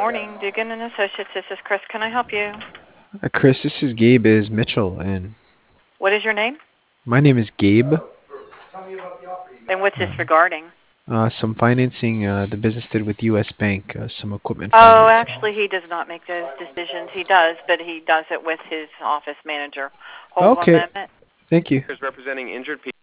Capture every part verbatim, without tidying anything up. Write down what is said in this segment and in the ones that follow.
morning, Dugan and Associates. This is Chris. Can I help you? Uh, Chris, this is Gabe is Mitchell, and What is your name? my name is Gabe. And what's this Uh, regarding? uh, some financing uh, the business did with U S. Bank, uh, some equipment Oh, financing. actually, he does not make those decisions. He does, but he does it with his office manager. Hold one Okay, moment. thank you. Is representing injured people.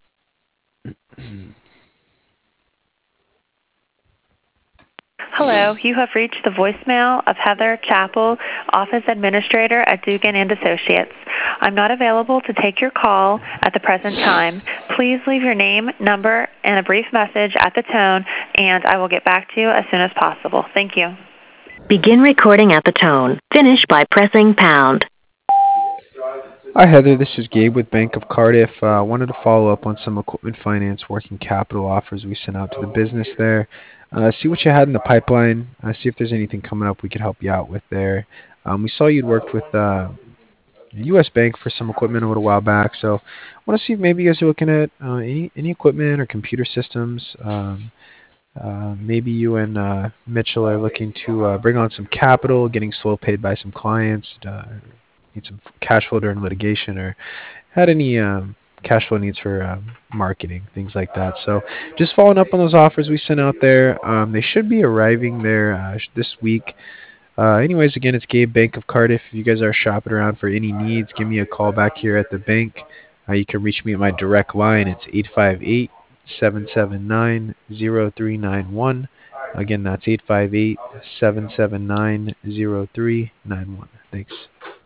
Hello, you have reached the voicemail of Heather Chappell, Office Administrator at Dugan and Associates. I'm not available to take your call at the present time. Please leave your name, number, and a brief message at the tone, and I will get back to you as soon as possible. Thank you. Begin recording at the tone. Finish by pressing pound. Hi, Heather. This is Gabe with Bank of Cardiff. I uh, wanted to follow up on some equipment finance working capital offers we sent out to the business there. Uh, see what you had in the pipeline. Uh, see if there's anything coming up we could help you out with there. Um, we saw you'd worked with uh, U S. Bank for some equipment a little while back, so I want to see if maybe you guys are looking at uh, any any equipment or computer systems. Um, uh, maybe you and uh, Mitchell are looking to uh, bring on some capital, getting slow paid by some clients, uh, need some cash flow during litigation, or had any um, cash flow needs for um, marketing, things like that. So just following up on those offers we sent out there. Um, they should be arriving there uh, this week. Uh, anyways, again, it's Gabe, Bank of Cardiff. If you guys are shopping around for any needs, give me a call back here at the bank. Uh, you can reach me at my direct line. It's eight five eight, seven seven nine, zero three nine one. Again, that's eight five eight, seven seven nine, zero three nine one. Thanks.